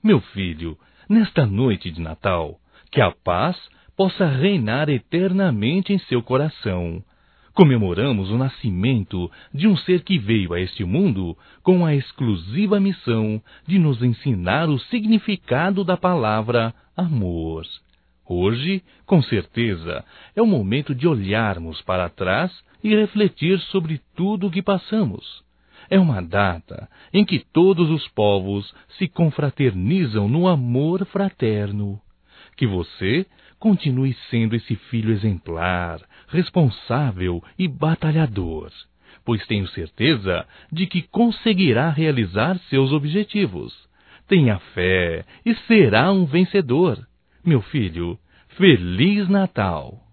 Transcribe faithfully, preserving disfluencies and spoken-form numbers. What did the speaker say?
Meu filho, nesta noite de Natal, que a paz possa reinar eternamente em seu coração. Comemoramos o nascimento de um ser que veio a este mundo com a exclusiva missão de nos ensinar o significado da palavra amor. Hoje, com certeza, é o momento de olharmos para trás e refletir sobre tudo o que passamos. É uma data em que todos os povos se confraternizam no amor fraterno. Que você continue sendo esse filho exemplar, responsável e batalhador, pois tenho certeza de que conseguirá realizar seus objetivos. Tenha fé e será um vencedor. Meu filho, Feliz Natal!